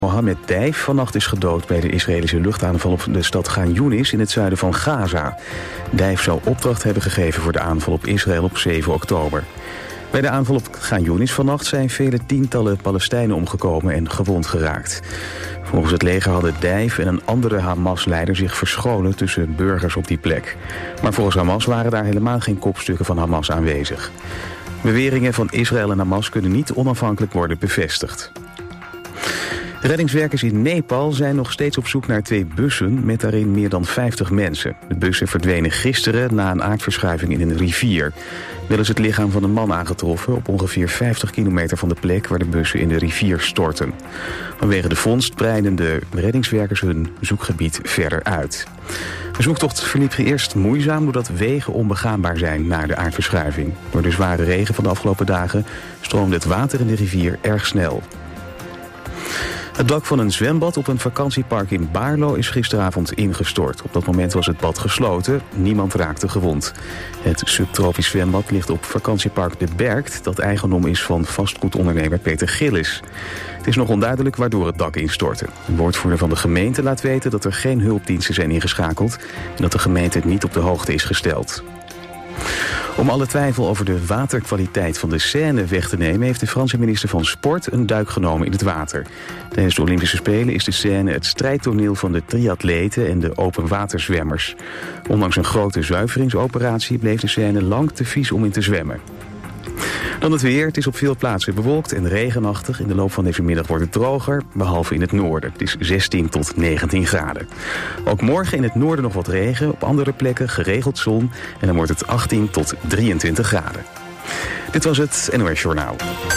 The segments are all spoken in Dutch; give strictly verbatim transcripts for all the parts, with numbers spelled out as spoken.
Mohammed Dijf vannacht is gedood bij de Israëlische luchtaanval op de stad Gaan Younis in het zuiden van Gaza. Dijf zou opdracht hebben gegeven voor de aanval op Israël op zeven oktober. Bij de aanval op Gaan Younis vannacht zijn vele tientallen Palestijnen omgekomen en gewond geraakt. Volgens het leger hadden Dijf en een andere Hamas-leider zich verscholen tussen burgers op die plek. Maar volgens Hamas waren daar helemaal geen kopstukken van Hamas aanwezig. Beweringen van Israël en Hamas kunnen niet onafhankelijk worden bevestigd. Reddingswerkers in Nepal zijn nog steeds op zoek naar twee bussen met daarin meer dan vijftig mensen. De bussen verdwenen gisteren na een aardverschuiving in een rivier. Wel is het lichaam van een man aangetroffen op ongeveer vijftig kilometer van de plek waar de bussen in de rivier stortten. Vanwege de vondst breiden de reddingswerkers hun zoekgebied verder uit. De zoektocht verliep eerst moeizaam doordat wegen onbegaanbaar zijn na de aardverschuiving. Door de zware regen van de afgelopen dagen stroomde het water in de rivier erg snel. Het dak van een zwembad op een vakantiepark in Baarlo is gisteravond ingestort. Op dat moment was het bad gesloten. Niemand raakte gewond. Het subtropisch zwembad ligt op vakantiepark De Berkt, dat eigendom is van vastgoedondernemer Peter Gillis. Het is nog onduidelijk waardoor het dak instortte. Een woordvoerder van de gemeente laat weten dat er geen hulpdiensten zijn ingeschakeld en dat de gemeente niet op de hoogte is gesteld. Om alle twijfel over de waterkwaliteit van de Seine weg te nemen, heeft de Franse minister van Sport een duik genomen in het water. Tijdens de Olympische Spelen is de Seine het strijdtoneel van de triatleten en de openwaterzwemmers. Ondanks een grote zuiveringsoperatie bleef de Seine lang te vies om in te zwemmen. Dan het weer. Het is op veel plaatsen bewolkt en regenachtig. In de loop van deze middag wordt het droger, behalve in het noorden. Het is zestien tot negentien graden. Ook morgen in het noorden nog wat regen. Op andere plekken geregeld zon. En dan wordt het achttien tot drieëntwintig graden. Dit was het N O S Journaal.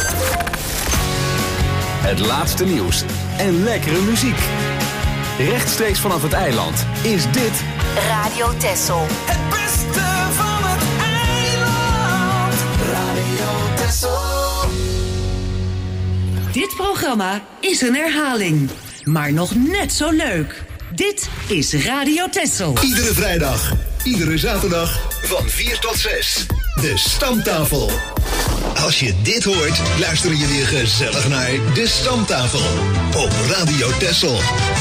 Het laatste nieuws en lekkere muziek. Rechtstreeks vanaf het eiland is dit Radio Texel. Het beste van het eiland. Radio Texel. Dit programma is een herhaling, maar nog net zo leuk. Dit is Radio Texel. Iedere vrijdag, iedere zaterdag van vier tot zes. De Stamtafel. Als je dit hoort, luister je weer gezellig naar De Stamtafel op Radio Texel.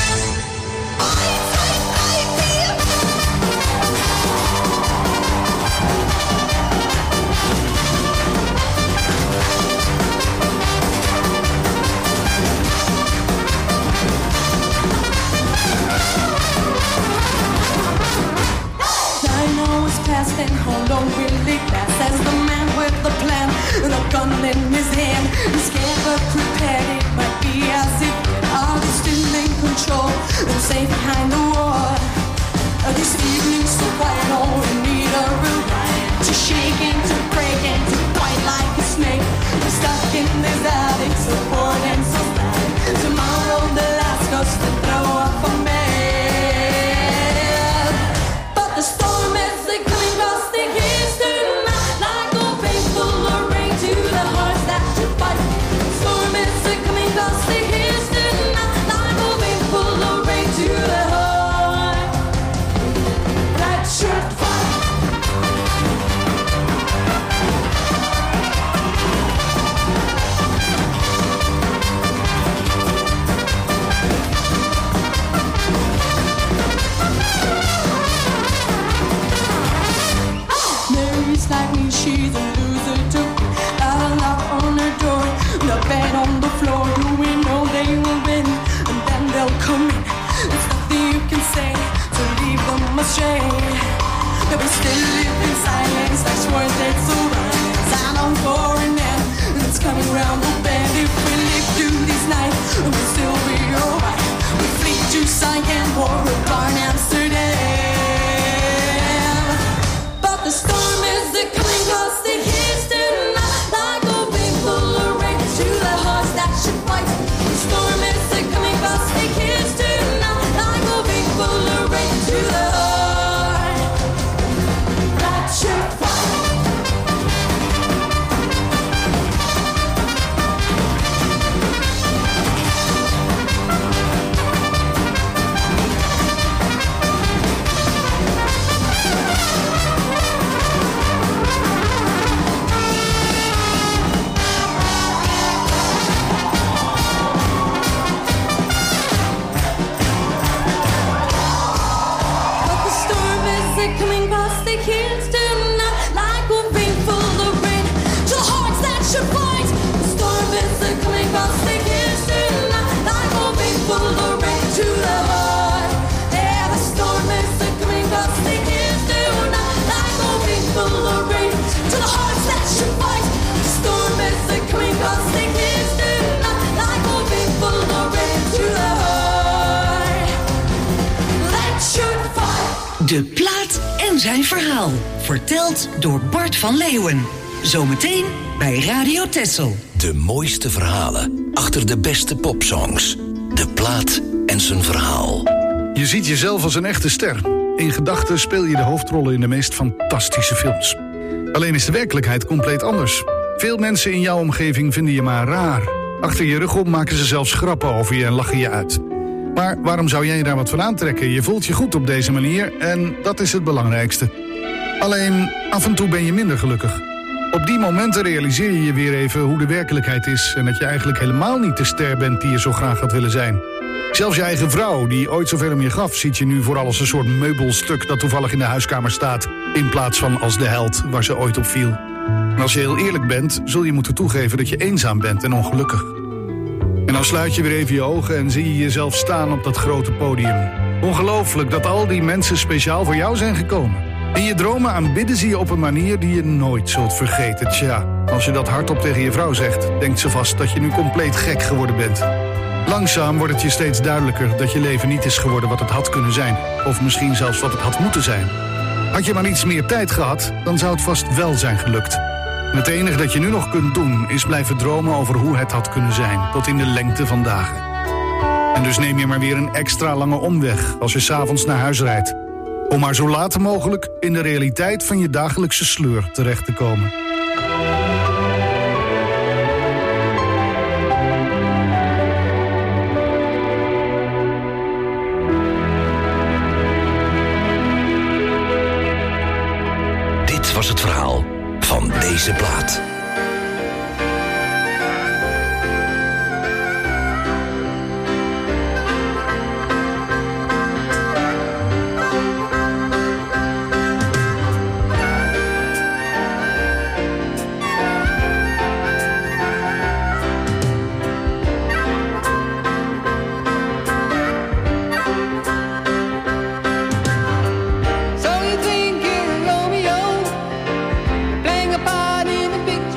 And hold on really fast as the man with the plan and a gun in his hand. He's scared but prepared. It might be as if all is still in control and safe behind the wall. Uh, this evening so quiet, all we need a real riot to shake and to break and to fight like a snake. We're stuck in this attic, so bored and so sad. Tomorrow the last ghost to throw up a man. But the storm is the she's a loser too. Got a lock on her door, the bed on the floor. Do we know they will win? And then they'll come in. There's nothing you can say to leave them astray. That we still live in silence, that's worth it. So violence, I know for an end, and it's coming round the bend. If we live through this night, we'll still be alright. We flee to Saigon or a barn Amsterdam. But the storm is the coming, cause the heat's tonight. Like a wind full of rain to the hearts that should fight. The storm is the coming, cause the heat's tonight. Like a wind full of rain to the heart that should fight. De plaat en zijn verhaal. Verteld door Bart van Leeuwen. Zometeen bij Radio Texel. De mooiste verhalen achter de beste popsongs. De plaat en zijn verhaal. Je ziet jezelf als een echte ster. In gedachten speel je de hoofdrollen in de meest fantastische films. Alleen is de werkelijkheid compleet anders. Veel mensen in jouw omgeving vinden je maar raar. Achter je rug om maken ze zelfs grappen over je en lachen je uit. Maar waarom zou jij daar wat van aantrekken? Je voelt je goed op deze manier en dat is het belangrijkste. Alleen, af en toe ben je minder gelukkig. Op die momenten realiseer je je weer even hoe de werkelijkheid is... en dat je eigenlijk helemaal niet de ster bent die je zo graag had willen zijn. Zelfs je eigen vrouw, die ooit zoveel om je gaf... ziet je nu vooral als een soort meubelstuk dat toevallig in de huiskamer staat... in plaats van als de held waar ze ooit op viel. En als je heel eerlijk bent, zul je moeten toegeven dat je eenzaam bent en ongelukkig. En dan sluit je weer even je ogen en zie je jezelf staan op dat grote podium. Ongelooflijk dat al die mensen speciaal voor jou zijn gekomen. In je dromen aanbidden ze je op een manier die je nooit zult vergeten. Tja, als je dat hardop tegen je vrouw zegt, denkt ze vast dat je nu compleet gek geworden bent. Langzaam wordt het je steeds duidelijker dat je leven niet is geworden wat het had kunnen zijn. Of misschien zelfs wat het had moeten zijn. Had je maar iets meer tijd gehad, dan zou het vast wel zijn gelukt. En het enige dat je nu nog kunt doen, is blijven dromen over hoe het had kunnen zijn. Tot in de lengte van dagen. En dus neem je maar weer een extra lange omweg als je 's avonds naar huis rijdt. Om maar zo laat mogelijk in de realiteit van je dagelijkse sleur terecht te komen. Dit was het verhaal van deze plaat. So you think you're Romeo, playing a part in a picture.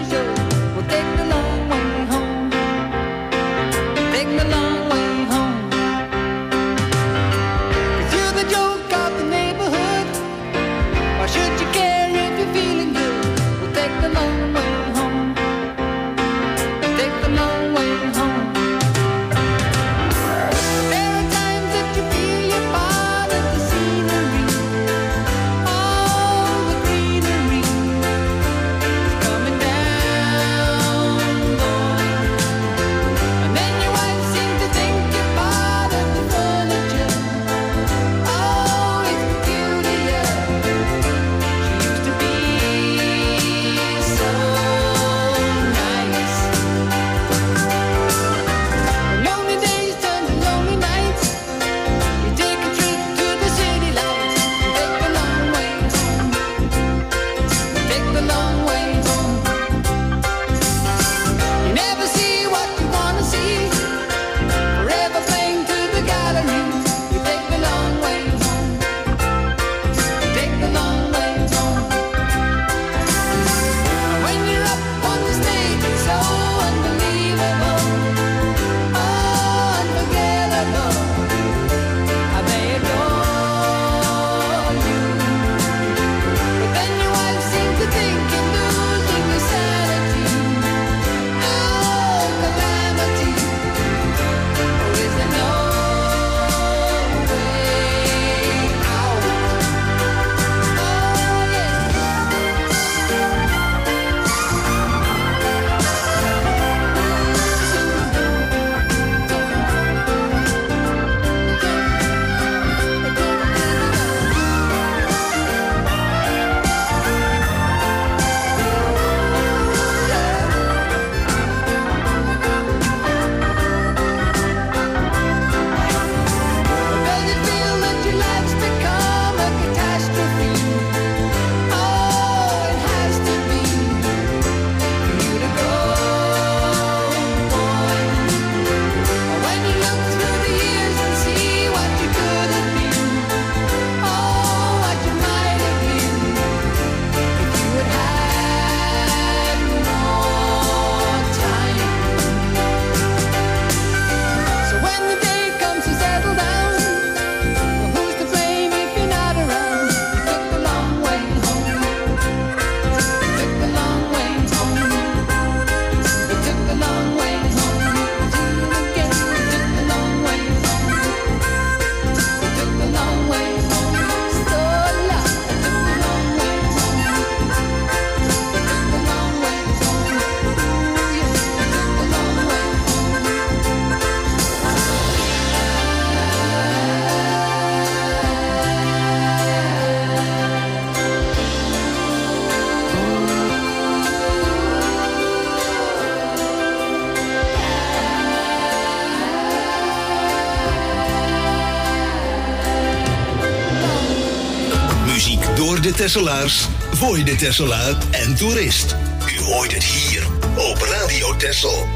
door de Tesselaars, voor de Tesselaar en toerist. U hoort het hier op Radio Texel.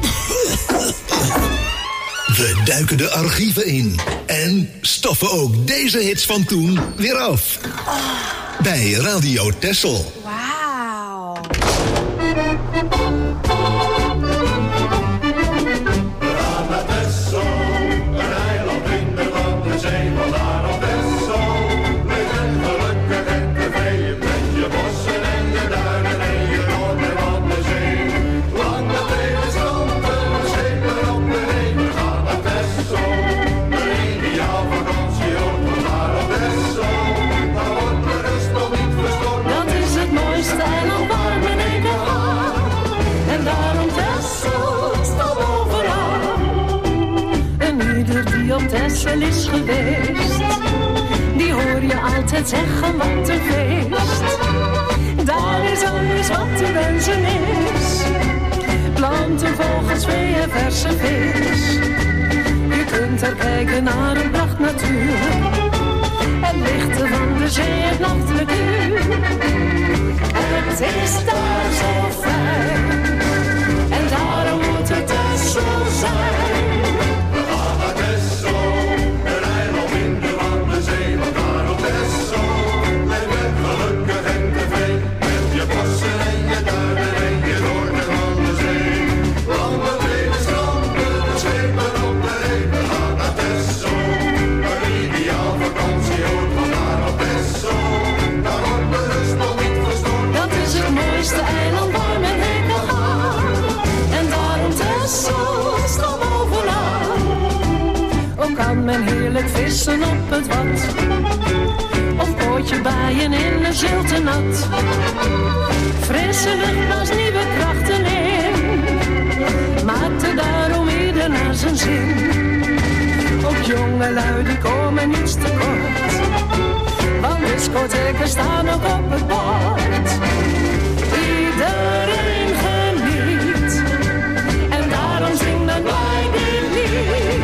We duiken de archieven in en stoffen ook deze hits van toen weer af. Bij Radio Texel. Wauw. Texel is geweest, die hoor je altijd zeggen wat een feest. Daar is alles wat te wensen is, planten, vogels, vee en verse vis. Je kunt er kijken naar een pracht natuur, het lichten van de zee, het nachtelijk uur. Het is daar zo fijn, en daarom moet het Texel zijn. Kan men heerlijk vissen op het wat, of pootje baaien in een zilte nat. Frisse lucht blaast nieuwe krachten in, maakt er daarom ieder naar zijn zin. Ook jonge lui die komen niets te kort, want discotheken staan ook op het bord. Iedereen geniet, en daarom zingt men bij dit lied.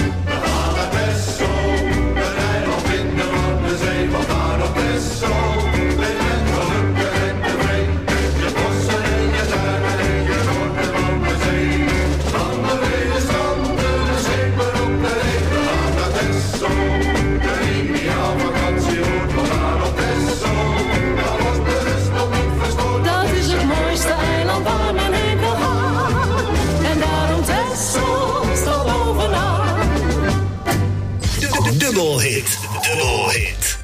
Dubbel hit, dubbel hit.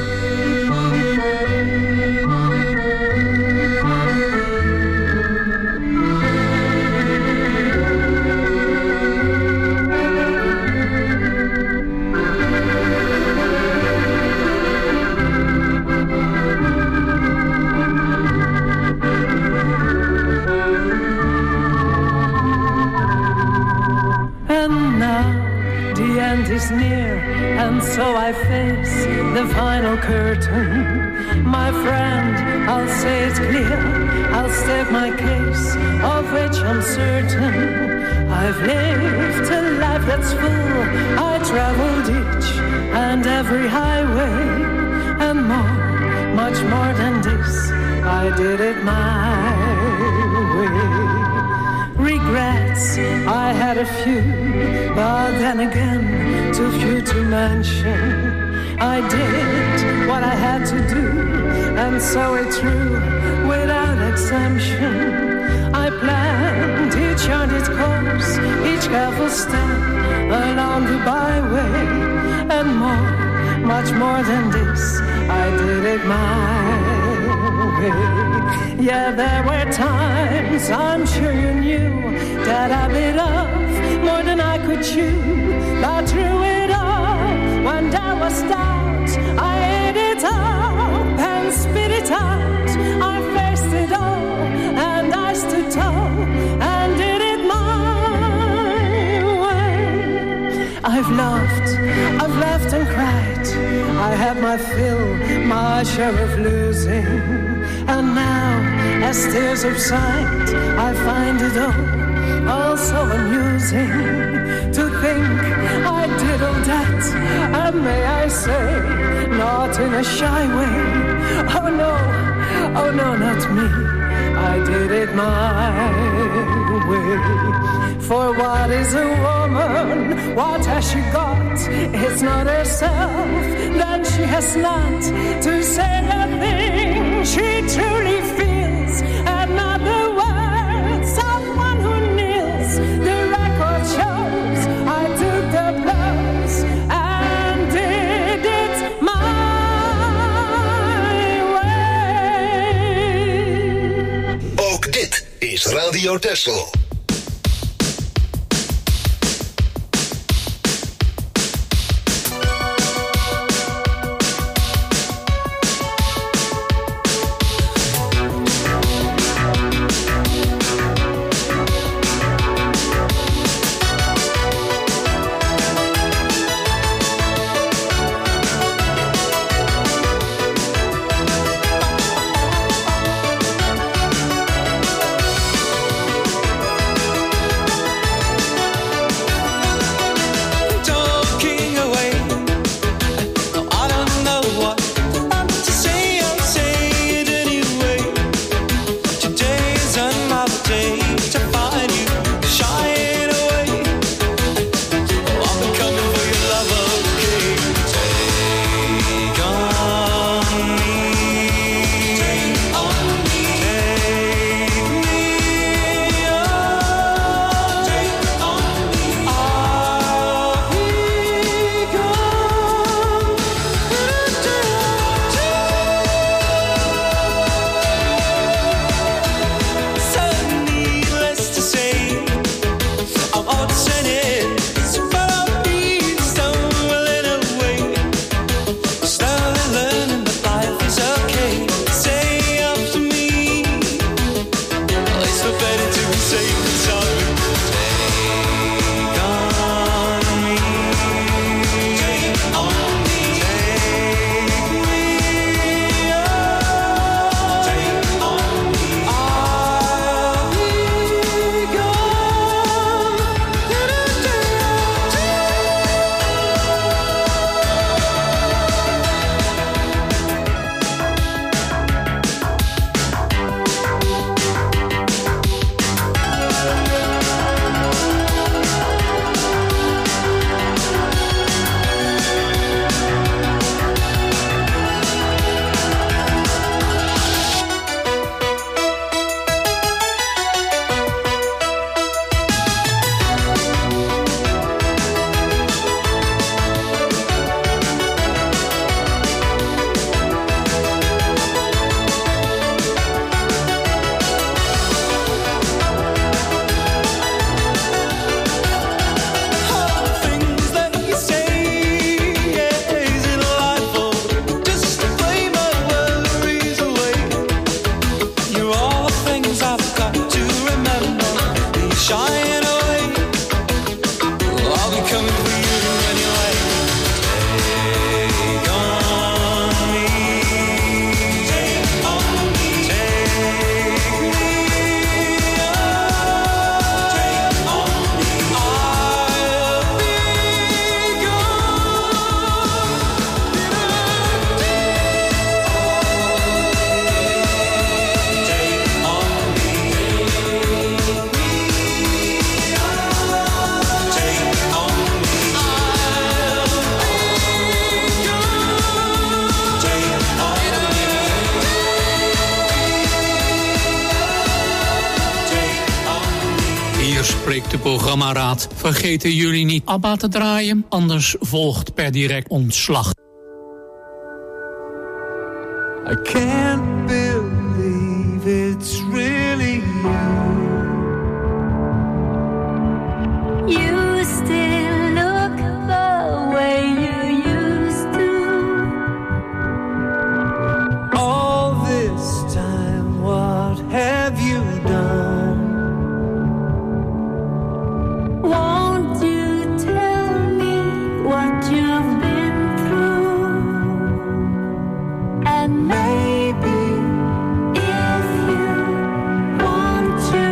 And now the end is near, and so I face the final curtain. My friend, I'll say it clear, I'll state my case, of which I'm certain. I've lived a life that's full, I traveled each and every highway, and more, much more than this, I did it my way. Regrets, I had a few, but then again, too few to mention. I did what I had to do, and so it true, without exemption. I planned each charted course, each careful step along the byway, and more, much more than this, I did it my way. Yeah, there were times, I'm sure you knew, that I bit off more than I could chew. But through it all, when there was doubt, I ate it up and spit it out. I faced it all, and I stood tall, and did it my way. I've loved, I've laughed and cried, I had my fill, my share of losing. And now, as tears subside, I find it all, all so amusing to think I did all that, and may I say, not in a shy way, Oh no, oh no, not me. I did it my way. For what is a woman? What has she got? It's not herself. Then she has not to say the thing she truly feels. And not the words of one who kneels. The record shows I took the blows and did it my way. Ook dit is Radio Texel. Spreekt de programmaraad. Vergeten jullie niet ABBA te draaien, anders volgt per direct ontslag. I can't believe it's really you. You still look the way you used to. All this time, what have you done? Won't you tell me what you've been through? And maybe if you want to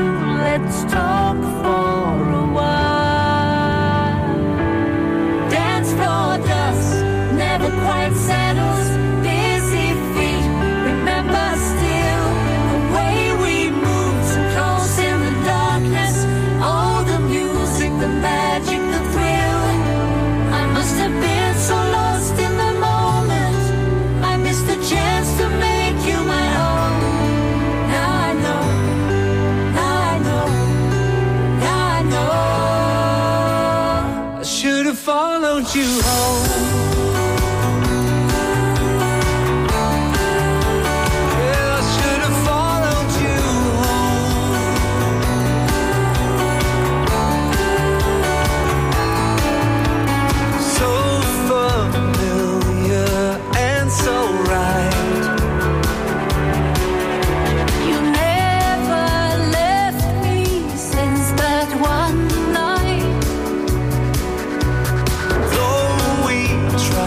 followed you home. Try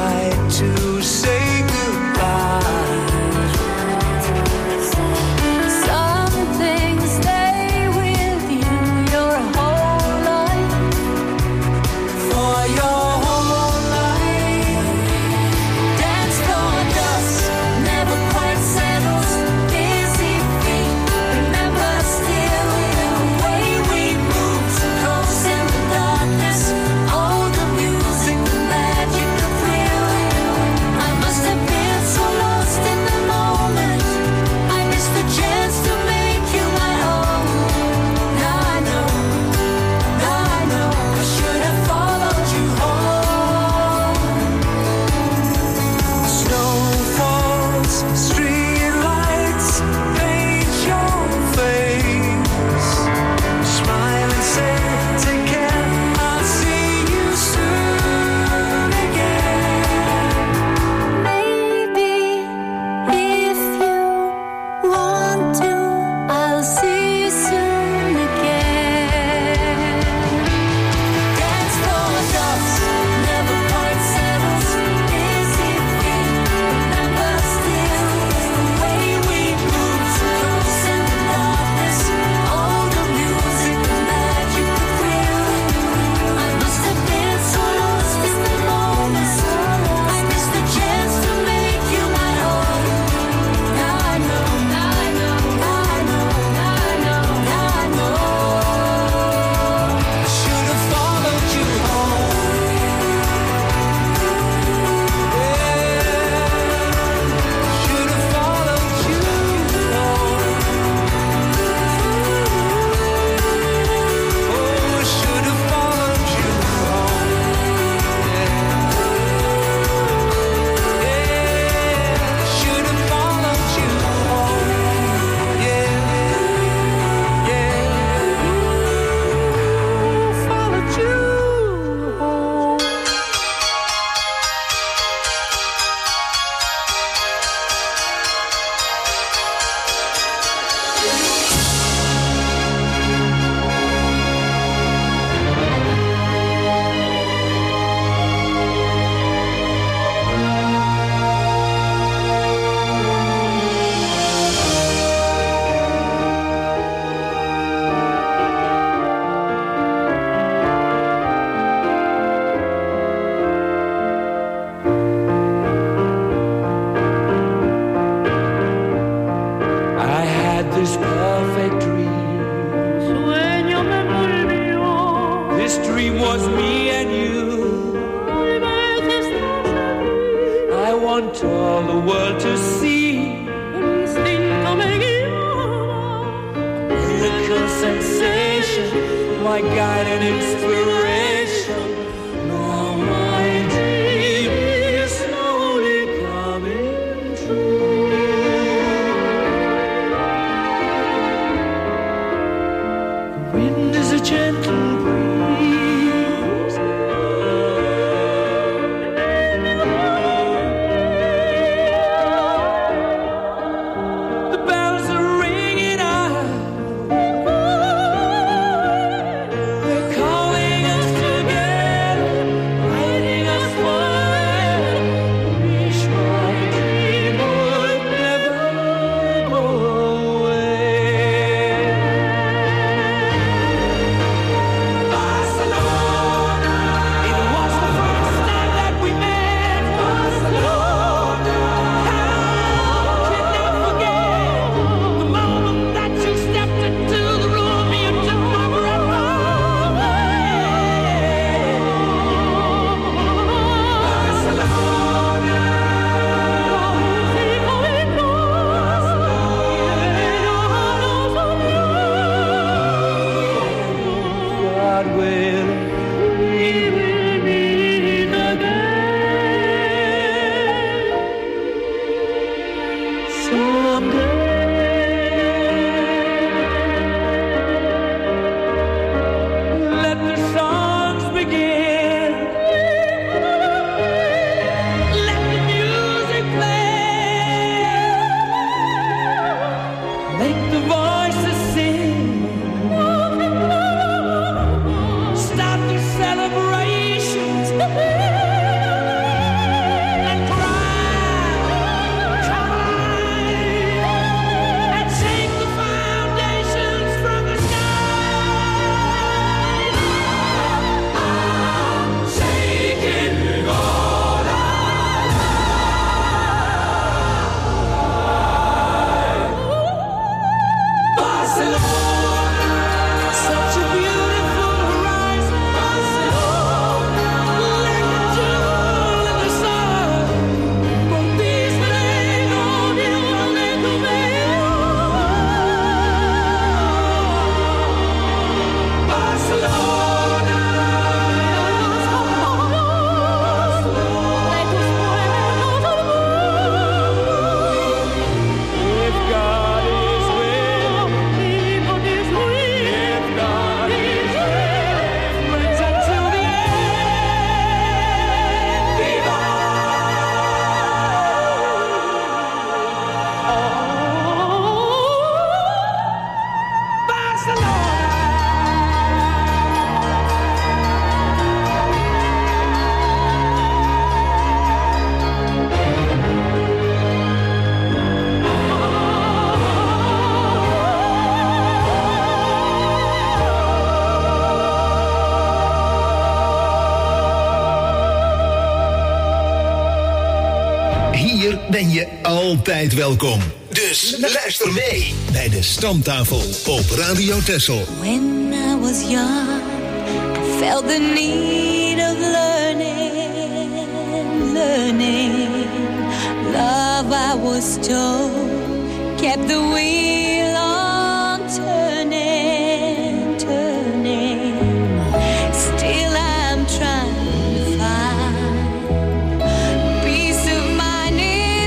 ben je altijd welkom. Dus luister mee bij de Stamtafel op Radio Texel. When I was young, I felt the need of learning, learning. Love, I was told, kept the wheel on turning, turning. Still I'm trying to find peace of mind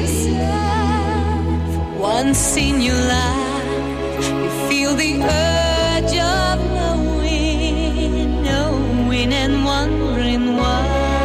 inside. Once in your life, you feel the urge of knowing, knowing and wondering why.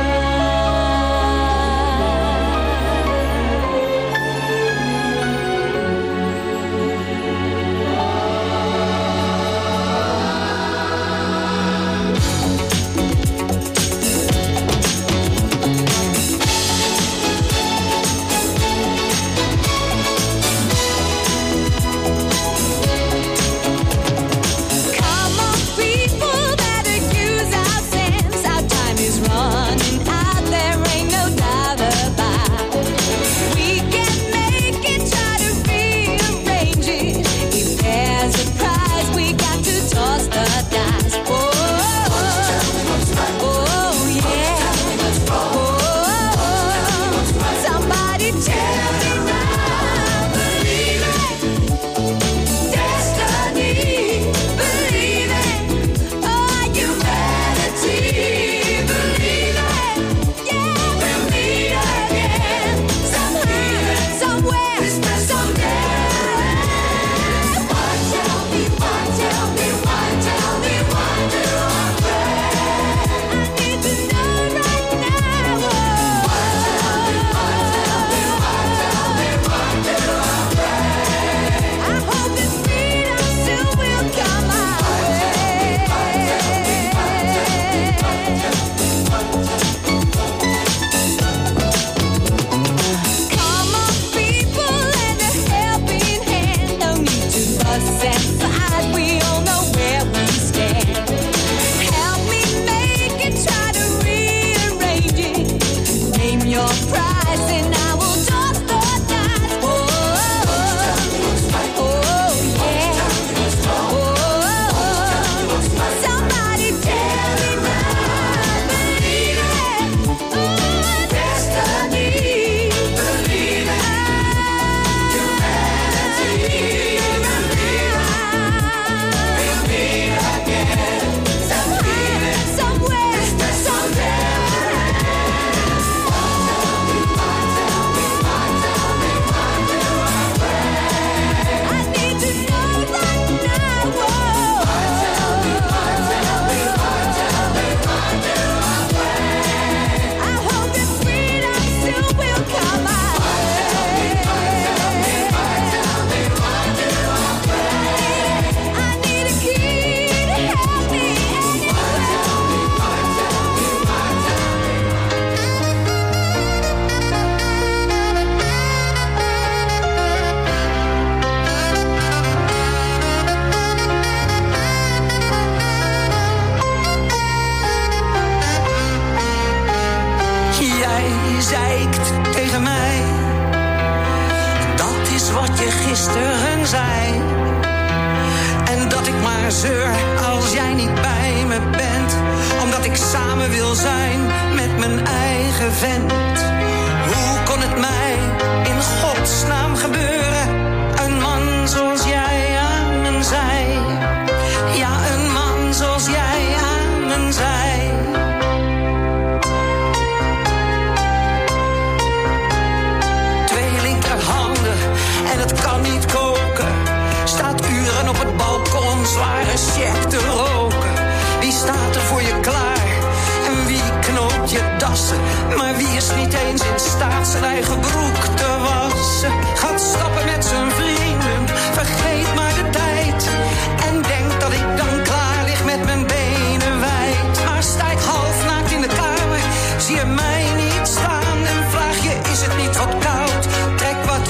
Maar wie is niet eens in staat zijn eigen broek te wassen? Gaat stappen met zijn vrienden, vergeet maar de tijd. En denkt dat ik dan klaar lig met mijn benen wijd. Maar sta ik half naakt in de kamer, zie je mij niet staan. En vraag je, is het niet wat koud? Trek wat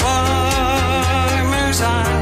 warmers aan.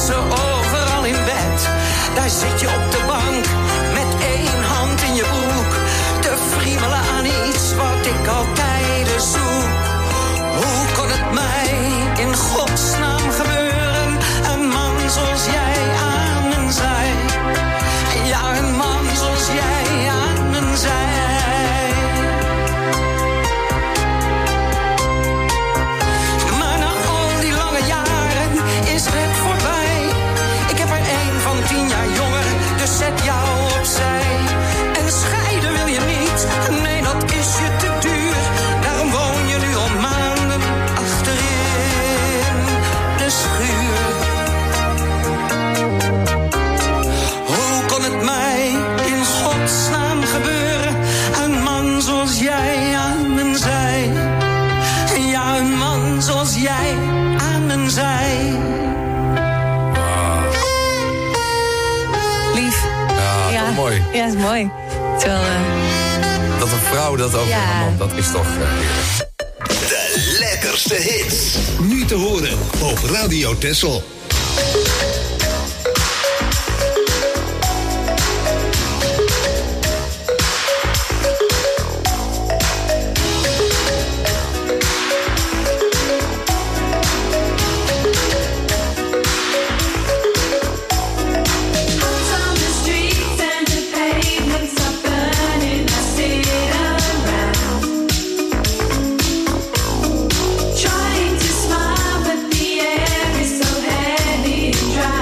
ze overal in bed. Daar zit je op de bank met één hand in je broek. Te friemelen aan iets wat ik al tijden zoek. Hoe kon het mij in godsnaam gebeuren? Een man zoals jij aan mijn zij. Ja, een man zoals jij aan mijn zij. Maar na al die lange jaren is het voorbij. Ik heb er één van tien jaar jonger, dus zet jou opzij. En scheiden wil je niet, nee dat is je te duur. Daarom woon je nu al maanden achterin de schuur. Hoe kon het mij in godsnaam gebeuren? Een man zoals jij aan mijn zij. Ja, een man zoals jij aan mijn zij. Lief. Ja, Ja, toch mooi. Ja, dat is mooi. Terwijl, uh... Dat een vrouw dat over Ja. een man, dat is toch... Uh, De lekkerste hits. Nu te horen op Radio Texel. Trying to smile, but the air is so heavy and dry.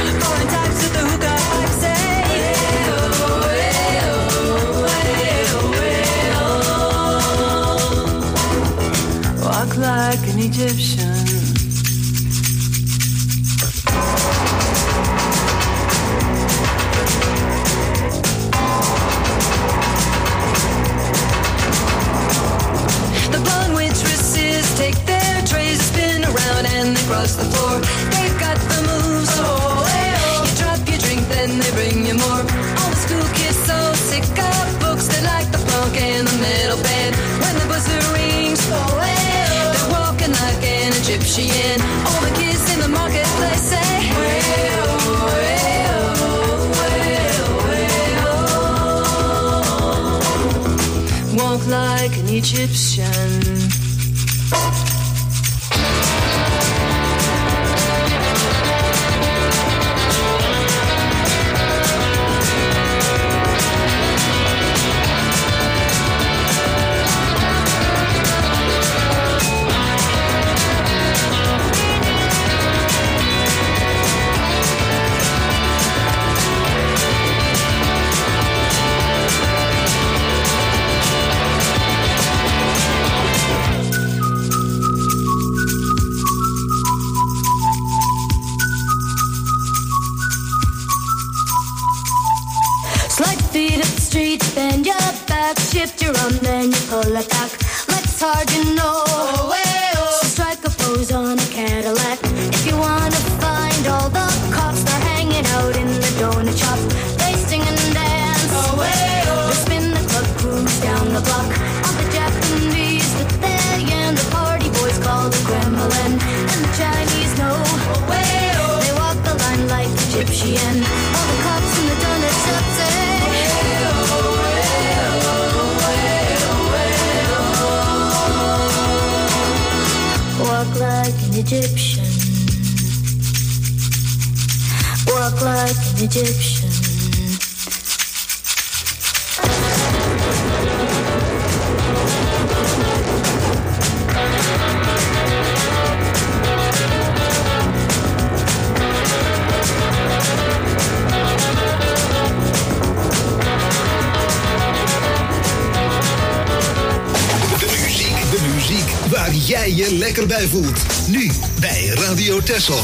Foreign types with the hookah pipe say, walk like an Egyptian. The blonde waitresses take their trays, spin around and they cross the floor. They've got the moves, oh, hey-oh. You drop your drink, then they bring you more. All the school kids so sick of books, they like the funk and the metal band. When the buzzer rings, oh, hey-oh. They're walking like an Egyptian. All the kids in the marketplace say, hey-oh, hey-oh, hey-oh, hey-oh. Walk like an Egyptian. Slide feet up the street, bend your back, shift your arm, then you pull it back. Let's hard, you know. Oh, hey, oh. So strike a pose on a Cadillac. If you wanna find all the cops, they're hanging out in the donut shop. They sing and dance. Oh, hey, oh. They spin the club, cruise down the block. All the Japanese with their yen, the party boys call the Kremlin, and the Chinese know. Oh, hey, oh. They walk the line like Egyptian. All the cops in the donut shop say, walk like an Egyptian. Walk like an Egyptian. Waar jij je lekker bij voelt. Nu bij Radio Texel.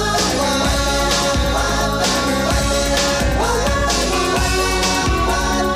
One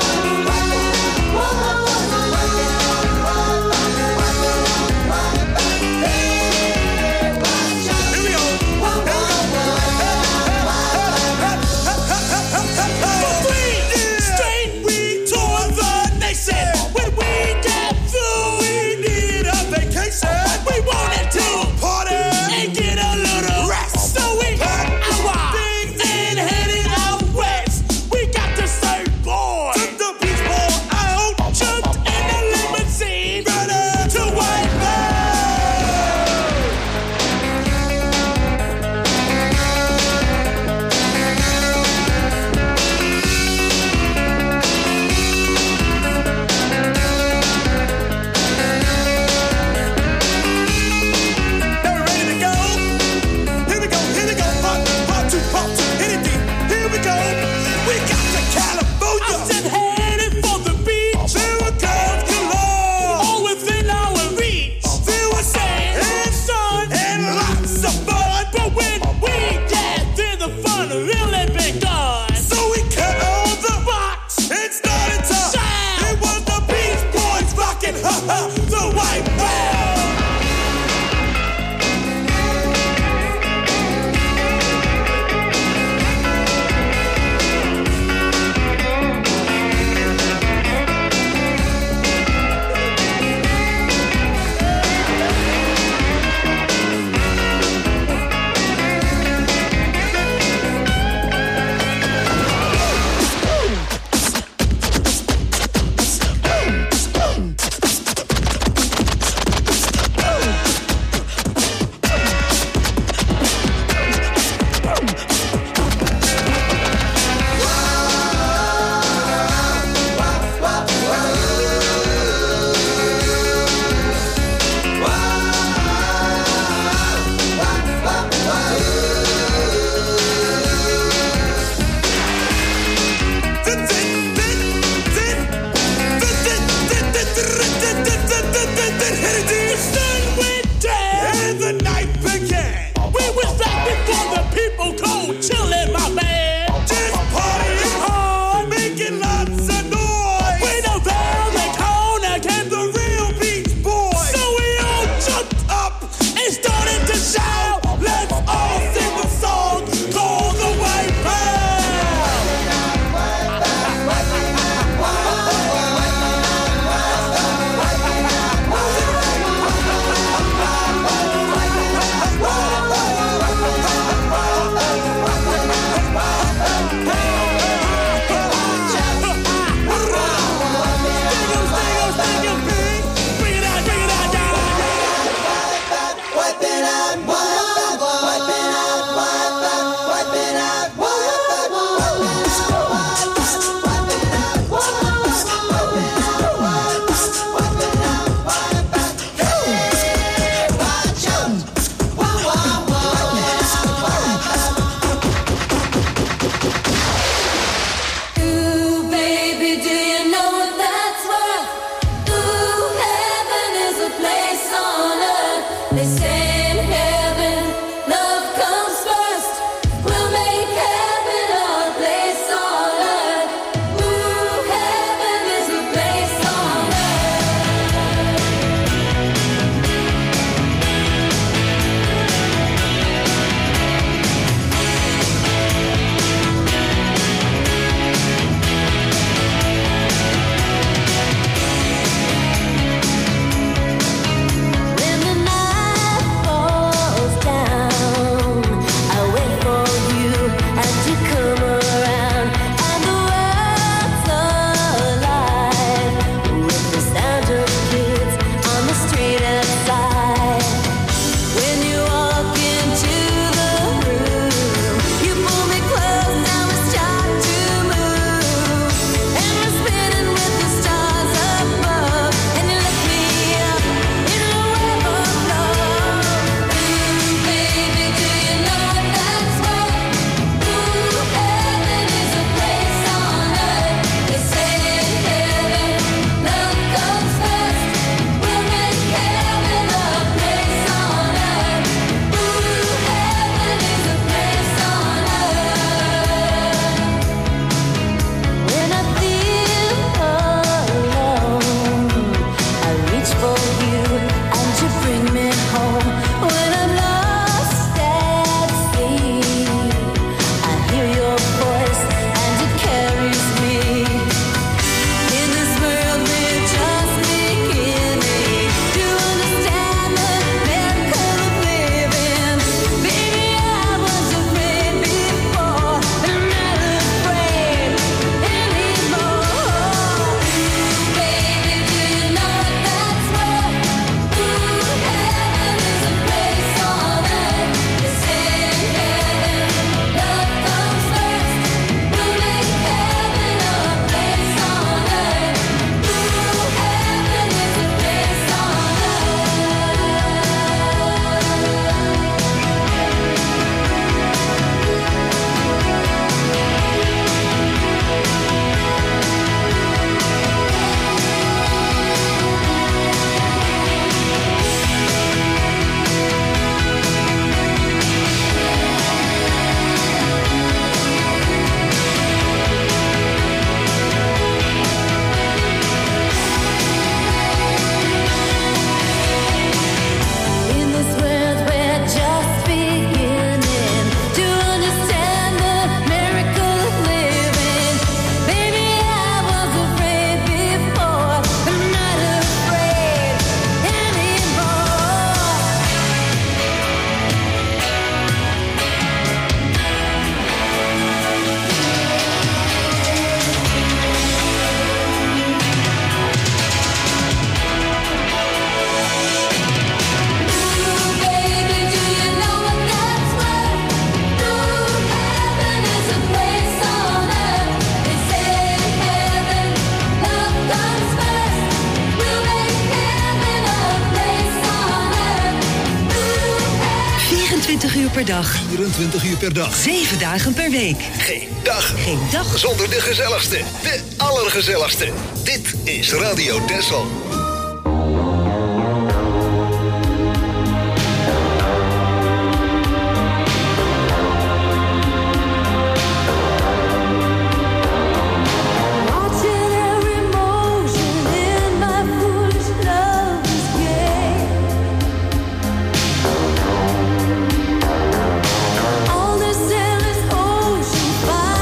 vierentwintig uur per dag. vierentwintig uur per dag. zeven dagen per week. Geen dag. Geen dag. Zonder de gezelligste. De allergezelligste. Dit is Radio Texel.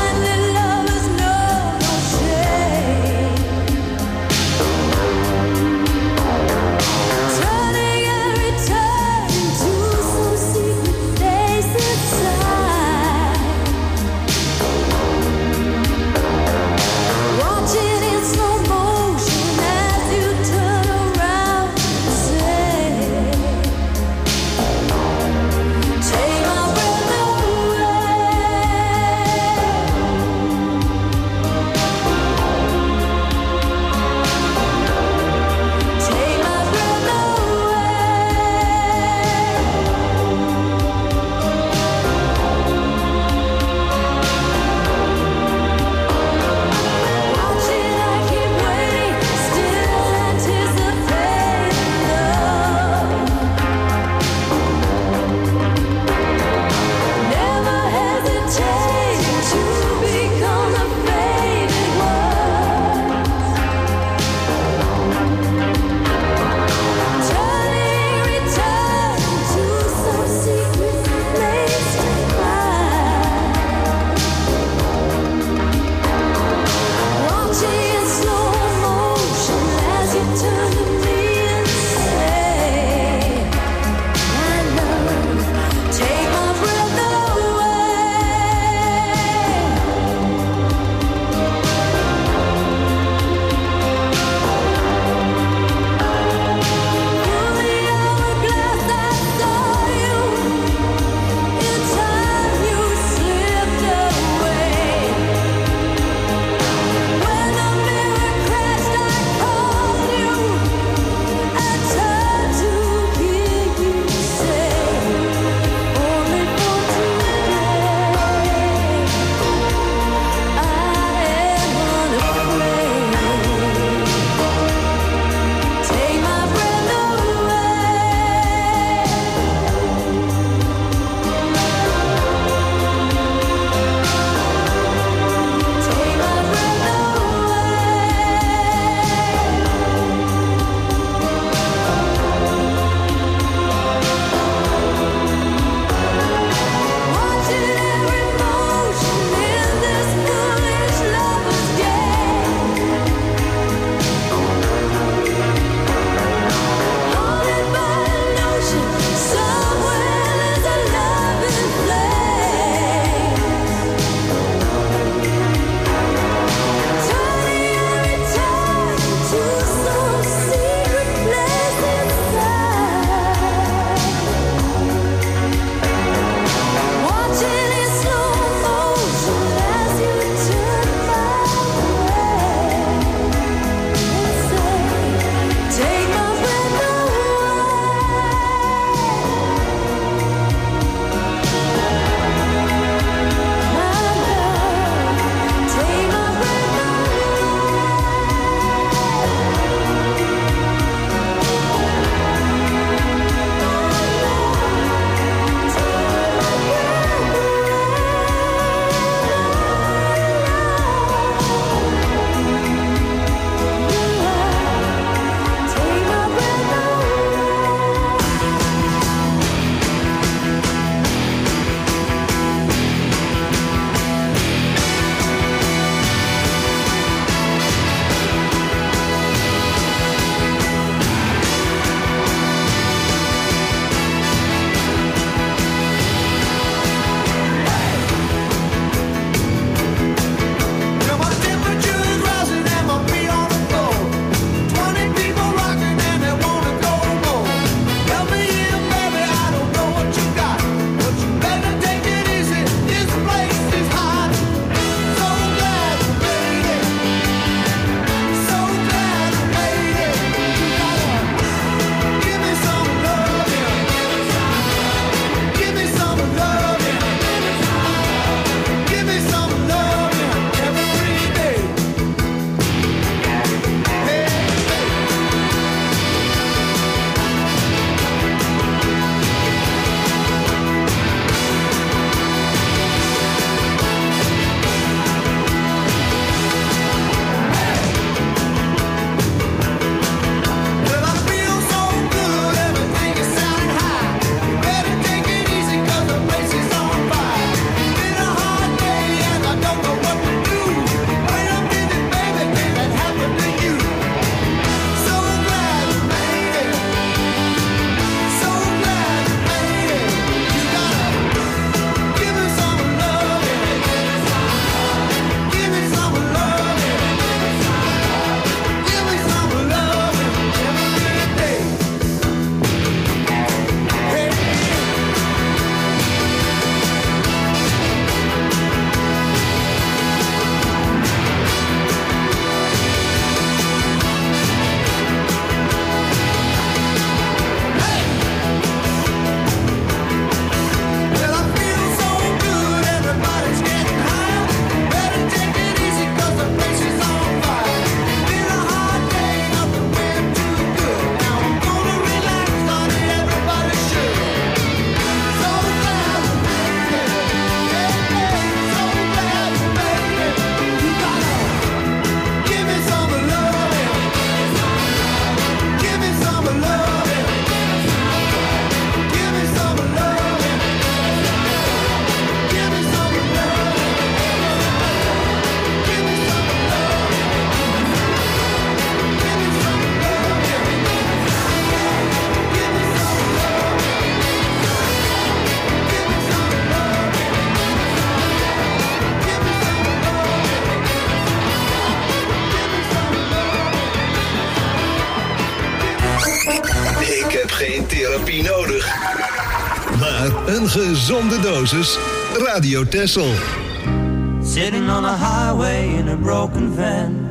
Thank you. Ik heb geen therapie nodig. Maar een gezonde dosis Radio Texel. Sitting on a highway in a broken van,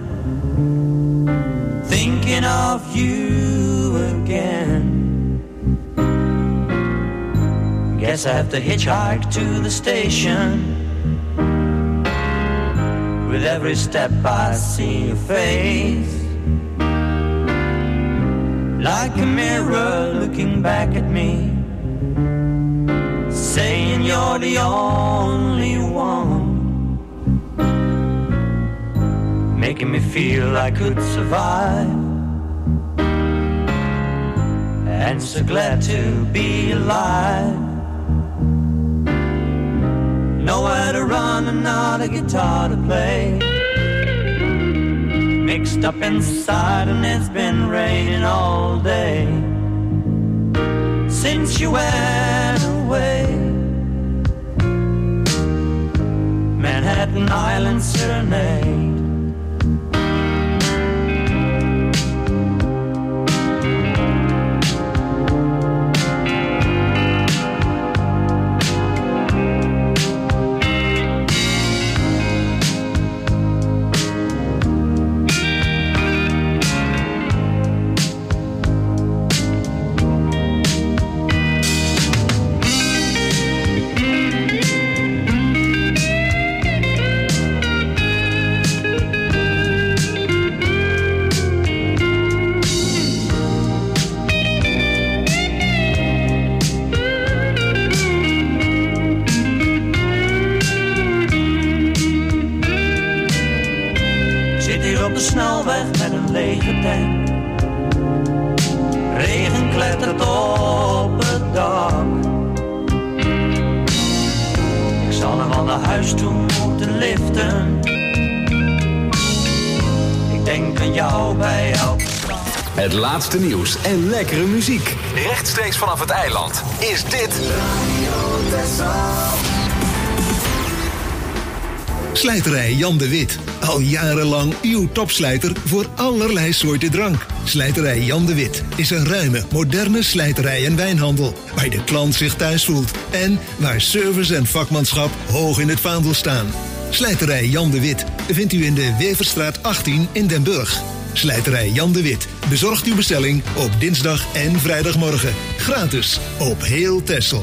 thinking of you again. Guess I have to hitchhike to the station. With every step I see your face, like a mirror looking back at me, saying you're the only one, making me feel I could survive, and so glad to be alive. Nowhere to run and not a guitar to play, mixed up inside and it's been raining all day since you went away. Manhattan Island Serenade. Het laatste nieuws en lekkere muziek. Rechtstreeks vanaf het eiland is dit Slijterij Jan de Wit. Al jarenlang uw topslijter voor allerlei soorten drank. Slijterij Jan de Wit is een ruime, moderne slijterij en wijnhandel, waar de klant zich thuis voelt en waar service en vakmanschap hoog in het vaandel staan. Slijterij Jan de Wit vindt u in de Weverstraat achttien in Den Burg. Slijterij Jan de Wit bezorgt uw bestelling op dinsdag en vrijdagmorgen. Gratis op heel Texel.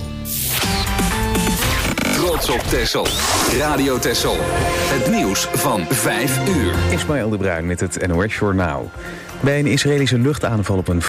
Trots op Texel. Radio Texel. Het nieuws van vijf uur. Ismaël de Bruin met het N O S Journaal. Bij een Israëlische luchtaanval op een